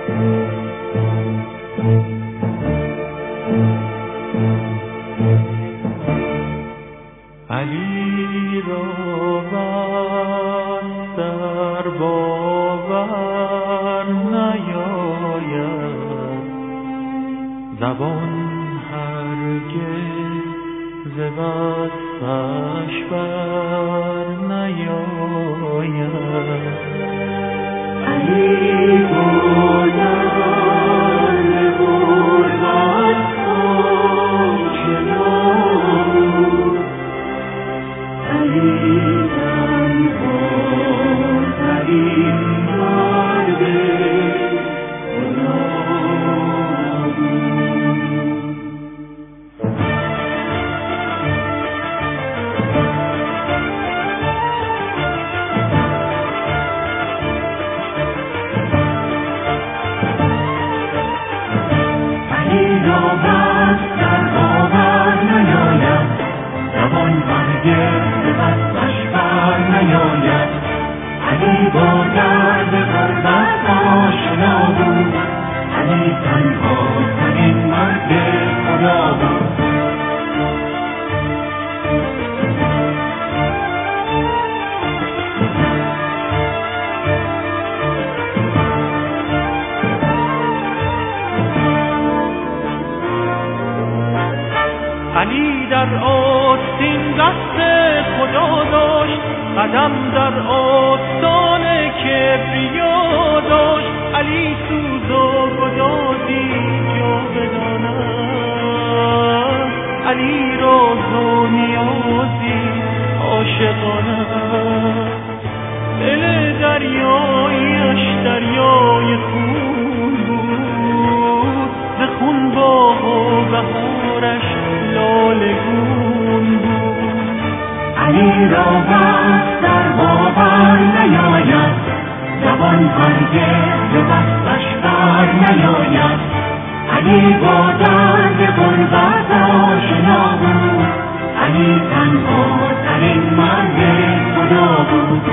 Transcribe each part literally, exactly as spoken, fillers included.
علی را بس در باور نیاید، زبان هرگز ز وصفش بر نیاید. علی بودن غربت آشنا بود، علی تنها ترین مرد خدا علی با درد غربت آشنا بود، علی تنها ترین مرد خدا بود. علی در آستین دست خدا داشت، قدم در آستان کبریا داشت. علی سوز و گدازی جاودانه، علی راز و نیازی عاشقانه. دل دریایش دریای خون بود، ز خون باغ و بهارش لالگون بود. علی را بس در باور نیاید، زبان هرگز به وصفش بر نیاید. علی با درد غربت آشنا بود، علی تنها ترین مرد خدا بود.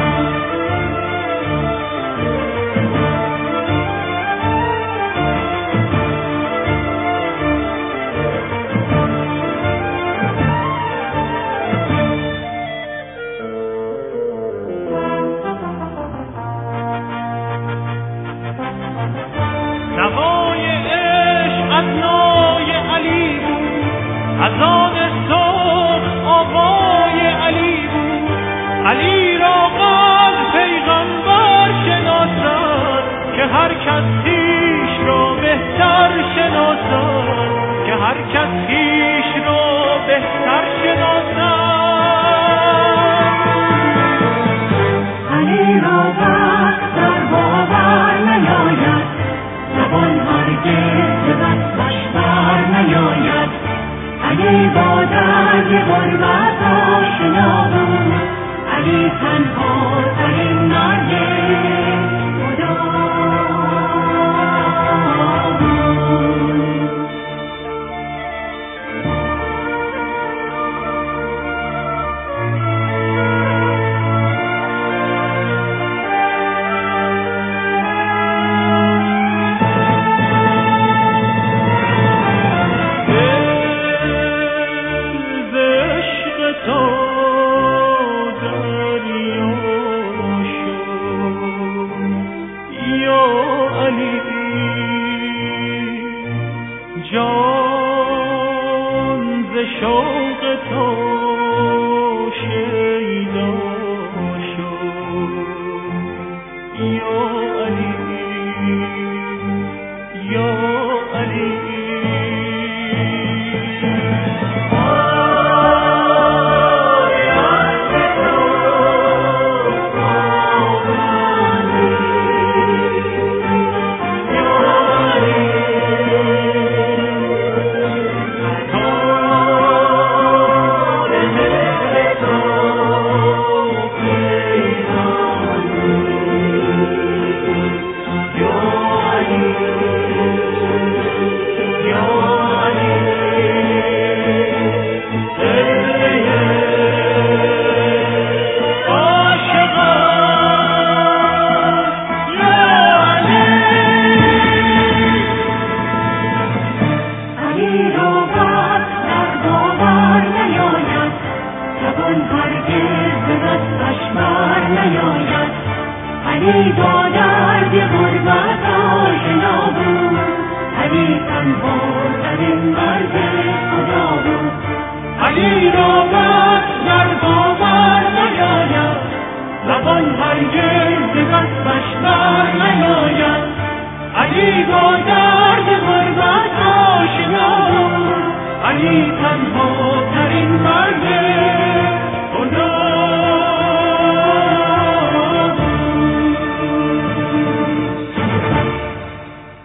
نوای عشق از نای علی بود، از آن سرخ آوای علی بود. علی را قلب پیغمبر شناسد، که هر کس خویش را بهتر شناسد، که هر کس خویش را بهتر شناسد. علی را بس در باور نیاید، زبان هرگز به وصفش بر نیاید. علی با درد غربت آشنا بود، علی تنها ترین مرد خدا بود. جان ز شوق تو شیدا شد، یا علی یا علی. علی را بس در باور نیاید، زبان هرگز ز وصفش بر نیاید. علی با درد غربت آشنا بود، علی تنها ترین مرد